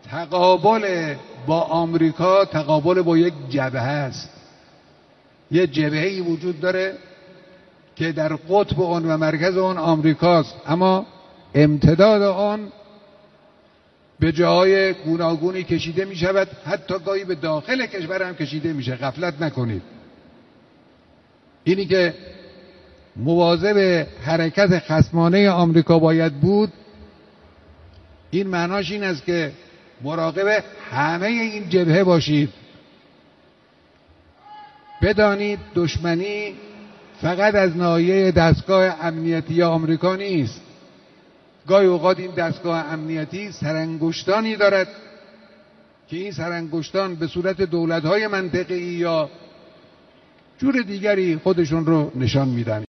تقابل با آمریکا تقابل با یک جبهه است. یه جبهه‌ای وجود داره که در قطب آن و مرکز آن آمریکاست، اما امتداد آن به جاهای گوناگونی کشیده می شود، حتی گاهی به داخل کشور هم کشیده میشه. غفلت نکنید. اینی که مواظب حرکت خصمانه آمریکا باید بود، این معناش این است که مراقب همه این جبهه باشید. بدانید دشمنی فقط از ناحیه دستگاه امنیتی آمریکا نیست. گاهی اوقات این دستگاه امنیتی سرانگشتانی دارد که این سرانگشتان به صورت دولت‌های منطقه‌ای یا جور دیگری خودشون رو نشان میدن.